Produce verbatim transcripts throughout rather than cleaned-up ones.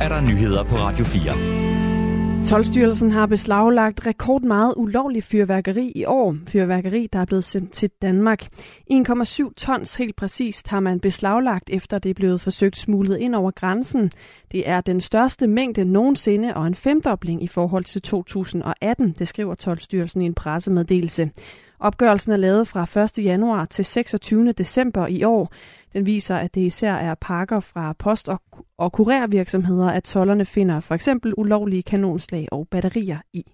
er der nyheder på Radio fire. Toldstyrelsen har beslaglagt rekordmeget ulovlig fyrværkeri i år. Fyrværkeri, der er blevet sendt til Danmark. en komma syv tons helt præcist har man beslaglagt, efter det er blevet forsøgt smuglet ind over grænsen. Det er den største mængde nogensinde og en femdobling i forhold til to tusind og atten, det skriver Toldstyrelsen i en pressemeddelelse. Opgørelsen er lavet fra første januar til seksogtyvende december i år. Den viser, at det især er pakker fra post- og, og kurervirksomheder, at tolderne finder for eksempel ulovlige kanonslag og batterier i.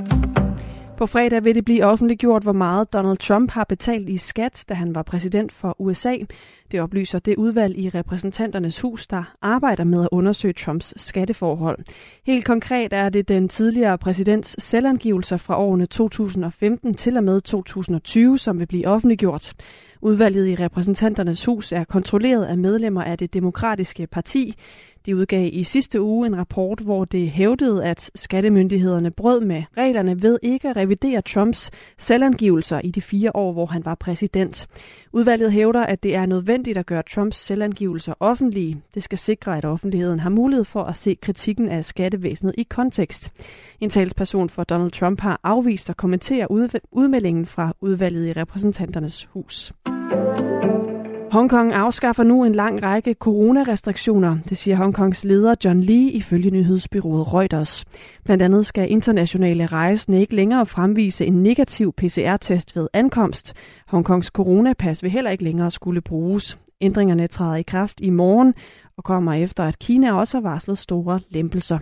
På fredag vil det blive offentliggjort, hvor meget Donald Trump har betalt i skat, da han var præsident for U S A. Det oplyser det udvalg i repræsentanternes hus, der arbejder med at undersøge Trumps skatteforhold. Helt konkret er det den tidligere præsidents selvangivelser fra årene to tusind og femten til og med to tusind og tyve, som vil blive offentliggjort. Udvalget i repræsentanternes hus er kontrolleret af medlemmer af det demokratiske parti. De udgav i sidste uge en rapport, hvor det hævdede, at skattemyndighederne brød med reglerne ved ikke at revidere Trumps selvangivelser i de fire år, hvor han var præsident. Udvalget hævder, at det er nødvendigt at gøre Trumps selvangivelser offentlige. Det skal sikre, at offentligheden har mulighed for at se kritikken af skattevæsenet i kontekst. En talsperson for Donald Trump har afvist at kommentere udmeldingen fra udvalget i repræsentanternes hus. Hongkong afskaffer nu en lang række coronarestriktioner, det siger Hongkongs leder John Lee ifølge nyhedsbyrået Reuters. Blandt andet skal internationale rejsende ikke længere fremvise en negativ P C R-test ved ankomst. Hongkongs coronapas vil heller ikke længere skulle bruges. Ændringerne træder i kraft i morgen og kommer efter, at Kina også har varslet store lempelser.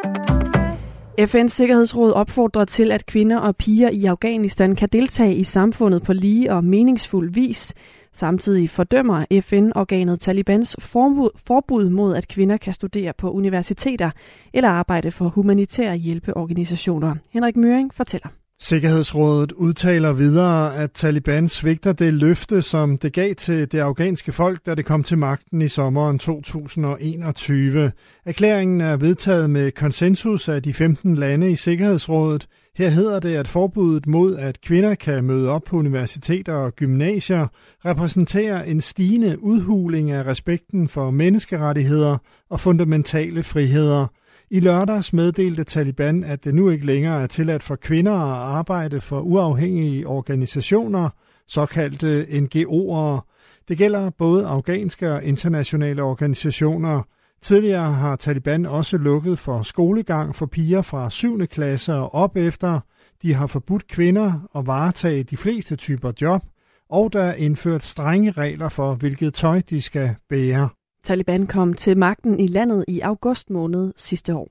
F N's Sikkerhedsråd opfordrer til, at kvinder og piger i Afghanistan kan deltage i samfundet på lige og meningsfuld vis. Samtidig fordømmer F N-organet Talibans forbud mod, at kvinder kan studere på universiteter eller arbejde for humanitære hjælpeorganisationer. Henrik Møring fortæller. Sikkerhedsrådet udtaler videre, at Taliban svigter det løfte, som det gav til det afghanske folk, da det kom til magten i sommeren to tusind og enogtyve. Erklæringen er vedtaget med konsensus af de femten lande i Sikkerhedsrådet. Her hedder det, at forbuddet mod, at kvinder kan møde op på universiteter og gymnasier, repræsenterer en stigende udhuling af respekten for menneskerettigheder og fundamentale friheder. I lørdags meddelte Taliban, at det nu ikke længere er tilladt for kvinder at arbejde for uafhængige organisationer, såkaldte N G O'er. Det gælder både afghanske og internationale organisationer. Tidligere har Taliban også lukket for skolegang for piger fra syvende klasse og op efter. De har forbudt kvinder at varetage de fleste typer job, og der er indført strenge regler for, hvilket tøj de skal bære. Taliban kom til magten i landet i august måned sidste år.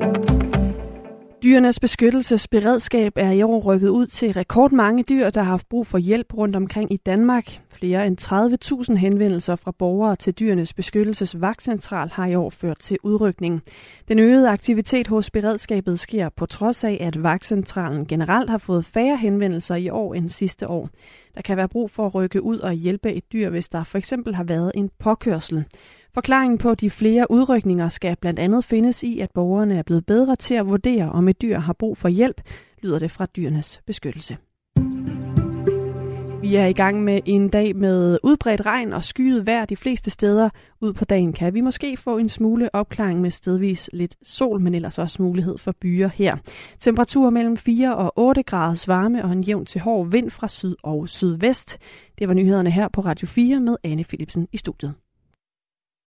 Dyrenes beskyttelsesberedskab er i år rykket ud til rekordmange dyr, der har haft brug for hjælp rundt omkring i Danmark. Flere end tredive tusind henvendelser fra borgere til Dyrenes Beskyttelsesvagtcentral har i år ført til udrykning. Den øgede aktivitet hos beredskabet sker på trods af, at vagtcentralen generelt har fået færre henvendelser i år end sidste år. Der kan være brug for at rykke ud og hjælpe et dyr, hvis der for eksempel har været en påkørsel. Forklaringen på de flere udrykninger skal blandt andet findes i, at borgerne er blevet bedre til at vurdere, om et dyr har brug for hjælp, lyder det fra Dyrenes Beskyttelse. Vi er i gang med en dag med udbredt regn og skyet vejr de fleste steder. Ud på dagen kan vi måske få en smule opklaring med stedvis lidt sol, men ellers også mulighed for byer her. Temperaturer mellem fire og otte graders varme og en jævn til hård vind fra syd og sydvest. Det var nyhederne her på Radio fire med Anne Philipsen i studiet.